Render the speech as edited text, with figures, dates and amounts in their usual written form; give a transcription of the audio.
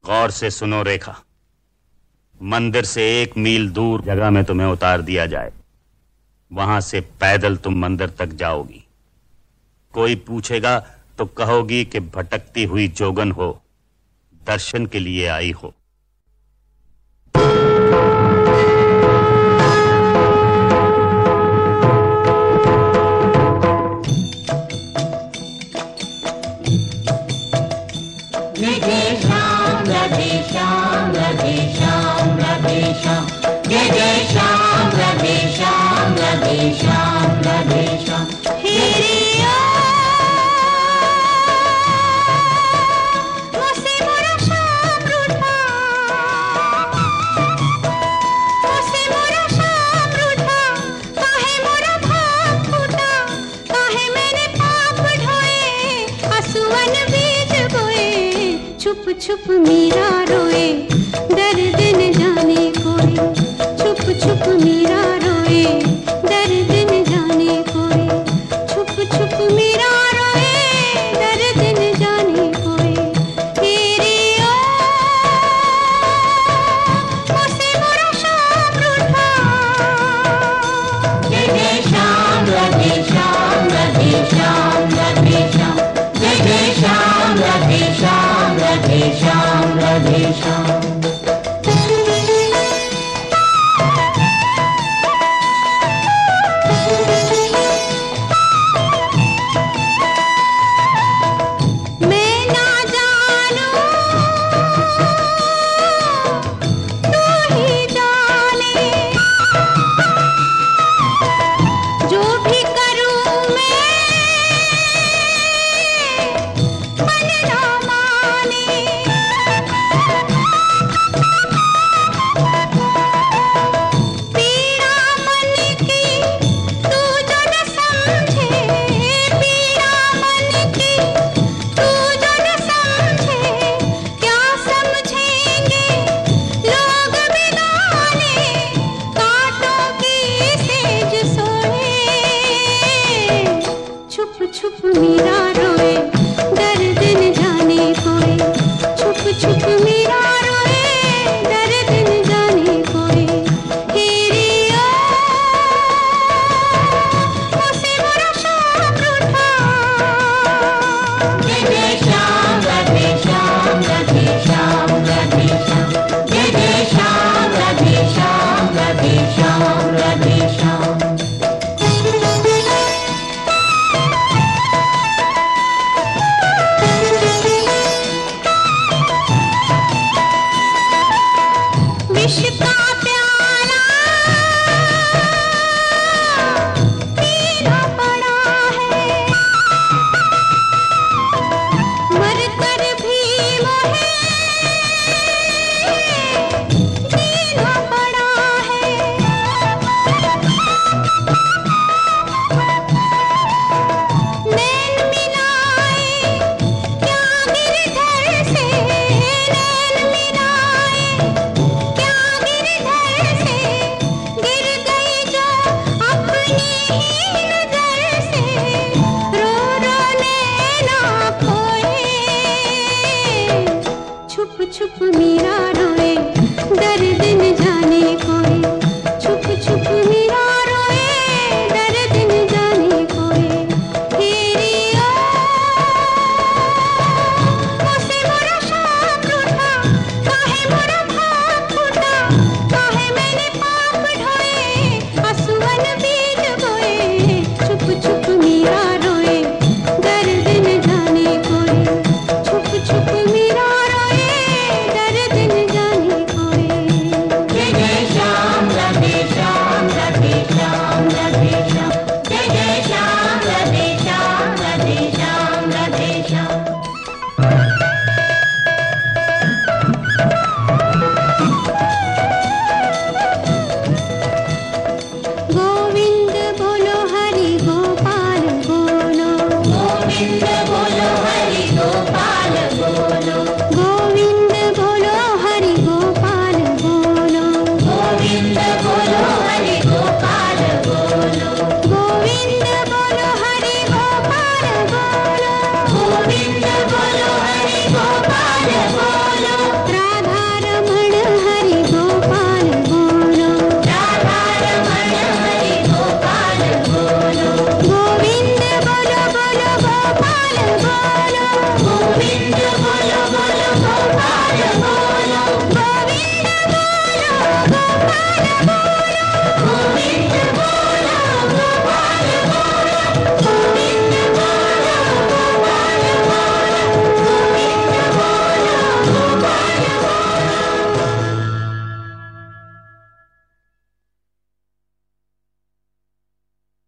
गौर से सुनो रेखा, मंदिर से 1 मील दूर जगह में तुम्हें उतार दिया जाए। वहां से पैदल तुम मंदिर तक जाओगी। कोई पूछेगा तो कहोगी कि भटकती हुई जोगन हो, दर्शन के लिए आई हो। छुप छुप मीरा रोए, दर्द न जाने कोई। छुप छुप मीरा रोए, दर्द न जाने कोई। छुप छुप मीरा रोए, दर्द न जाने कोई। तेरे ओ मुझसे मोरा शाम रूठा। जय जय श्याम राधे श्याम राधे श्याम राधे श्याम। जय जय श्याम राधे श्याम राधे श्याम राधे श्याम। छुप मीरा रोए, दर्द न जाने कोई। छुप छुप मीरा रोए, दर्द न जाने कोई। तेरी ओ मुझसे मोरा शाम रूठा। जय जय श्याम राधे श्याम राधे श्याम राधे श्याम। जय जय श्याम राधे श्याम राधे श्याम राधे श्याम। विष का प्याला पीना पड़ा है, मरकर भी मोहे जीना पड़ा है। नैन मिलाए क्या गिरधर से, नैन मिलाए क्या गिरधर से। गिर गई जो अपनी ही नजर से, रो रो नैना खोए। छुप छुप मीरा रोए, दर्द न जाने कोई। छुप छुप मीरा रोए, दर्द न जाने कोई। तेरी ओ मुझसे मोरा शाम रूठा। काहे मोरा भाग फूटा, काहे मैंने पाप ढोए, आंसुअन बीज बोए। छुप छुप मीरा रोए, दर्द न जाने कोई। छुप छुप मीरा रोए, दर्द न जाने कोई। जय जय श्याम राधे श्याम राधे श्याम राधे श्याम। जय जय श्याम राधे श्याम राधे श्याम राधे श्याम। गोविंद बोलो हरि गोपाल बोलो। गोविंद बोलो हरि गोपाल बोलो। गोविंद बोलो हरि गोपाल बोलो। गोविंद बोलो हरि गोपाल बोलो। गोविंद बोलो हरि गोपाल बोलो। गोविंद बोलो हरि गोपाल बोलो।